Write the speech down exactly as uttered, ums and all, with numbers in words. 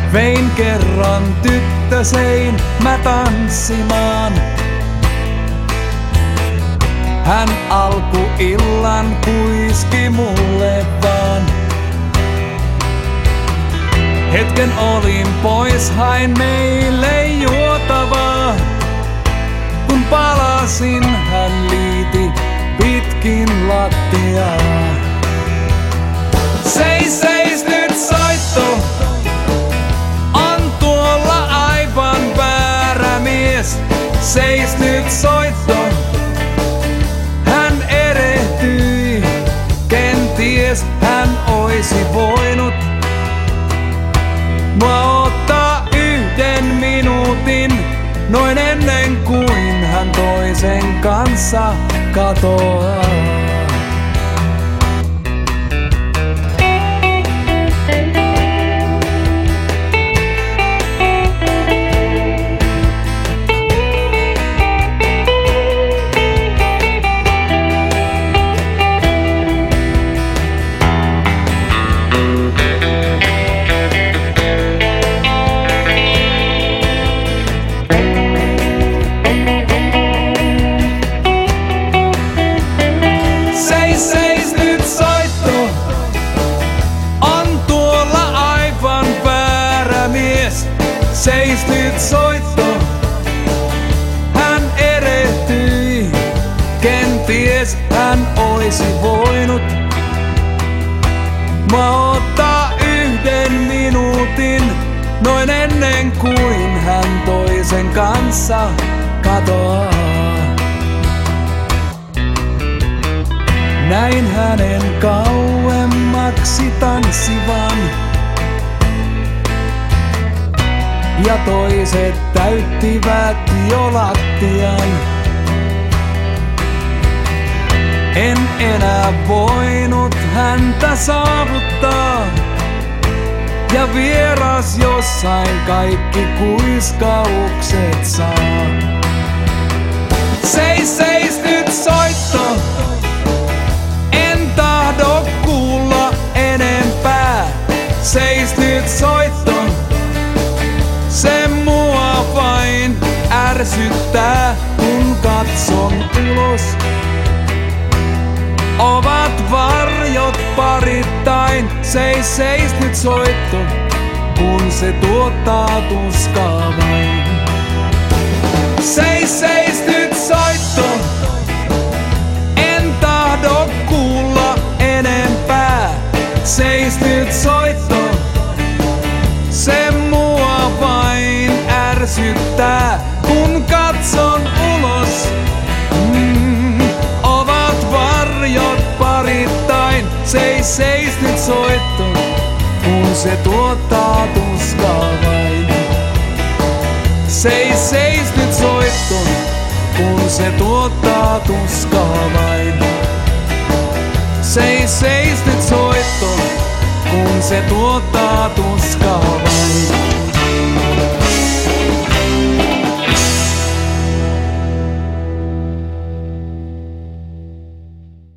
Vein kerran tyttösein mä tanssimaan. Hän alkuillan kuiski mulle vaan. Hetken olin pois, hain meille juotavaa. Kun palasin, hän liiti pitkin lattiaa. Seis, seis nyt soitto, on tuolla aivan väärä mies. Seis nyt soitto, hän erehtyi. Kenties hän oisi voinut mua ottaa yhden minuutin, noin ennen kuin hän toisen kanssa katoaa. Seis nyt soitto, on tuolla aivan väärä mies. Seis nyt soitto, hän erehtyi. Kenties hän oisi voinut mua ottaa yhden minuutin, noin ennen kuin hän toisen kanssa katoaa. Näin hänen kauemmaksi tanssivan, ja toiset täyttivät jo lattian. En enää voinut häntä saavuttaa, ja vieras jossain kaikki kuiskaukset saa. Seis, seis nyt soitto, en tahdo kuulla enempää. Seis nyt soitto, se mua vain ärsyttää, kun katson ulos. Ovat varjot parittain. Seis, seis nyt soitto, kun se tuottaa tuskaa vain. Seis, seis nyt soitto, en tahdo kuulla enempää. Seis nyt soitto, se mua vain ärsyttää, kun katson ulos. Mm, ovat varjot parittain. Seis, seis nyt soitto, kun se tuottaa tuskaa vain. Seis, seis nyt soitto, kun se tuottaa tuskaa vain. Seis, seis nyt soitto, kun se tuottaa tuskaa vain.